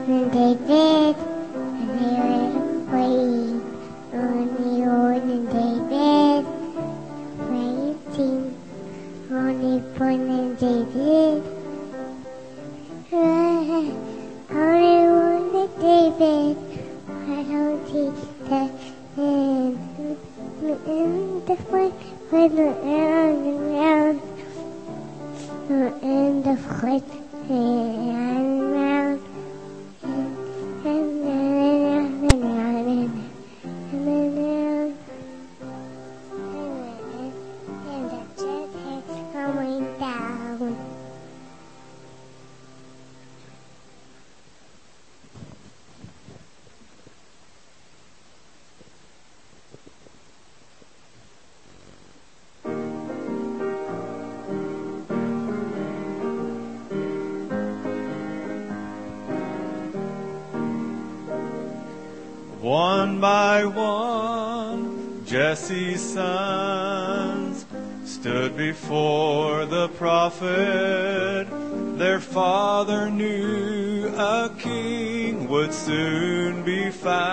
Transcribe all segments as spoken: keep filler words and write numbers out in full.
and David, and they were waiting on the Lord and David, waiting on the Lord and David, on the Lord and David, why don't he that in the foot with the round and round, in the foot and round, and then round and round, and then round, and the jet head coming down. One by one, Jesse's sons stood before the prophet. Their father knew a king would soon be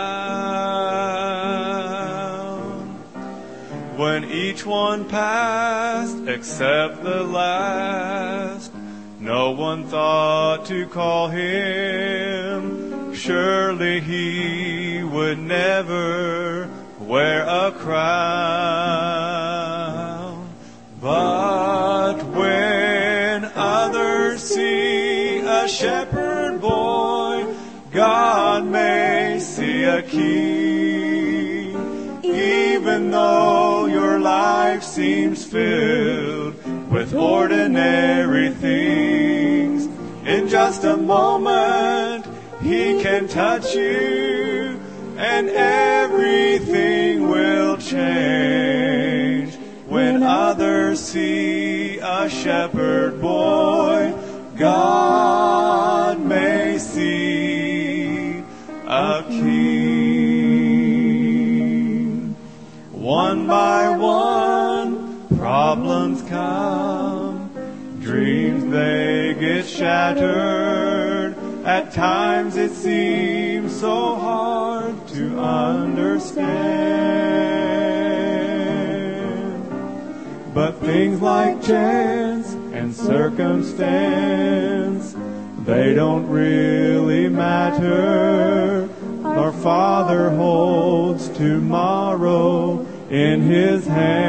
found. When each one passed, except the last, no one thought to call him. Surely he would never wear a crown. But when others see a shepherd boy, God may see a king. Even though your life seems filled with ordinary things, in just a moment He can touch you, and everything will change. When others see a shepherd boy, God may see a king. One by one, problems come, dreams they get shattered. At times it seems so hard to understand. But things like chance and circumstance, they don't really matter. Our Father holds tomorrow in His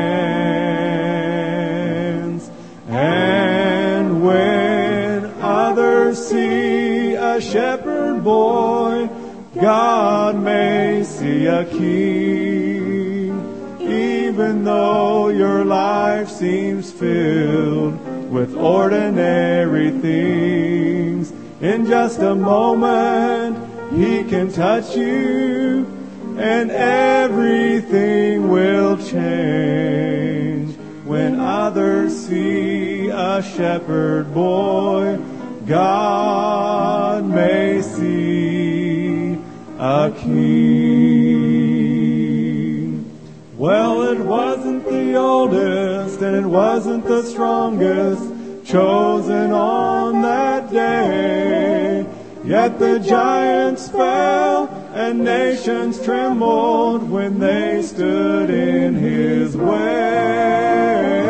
hands. And when others see a shepherd boy, God may see a king. Even though your life seems filled with ordinary things, in just a moment He can touch you, and everything will change. When others see a shepherd boy, God may see a king. Well, it wasn't the oldest and it wasn't the strongest chosen on that day, yet the giants fell and nations trembled when they stood in His way.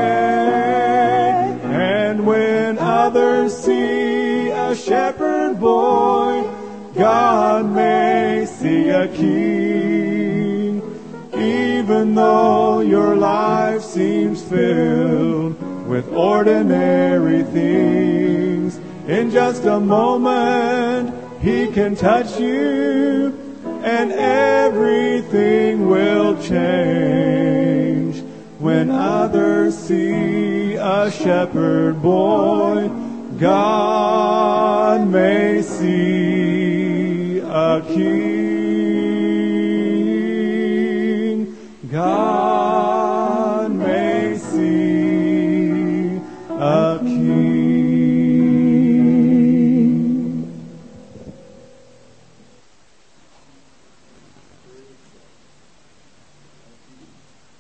And when others see a shepherd boy, God may see a king. Even though your life seems filled with ordinary things, in just a moment He can touch you, and everything will change. When others see a shepherd boy, God may see a king.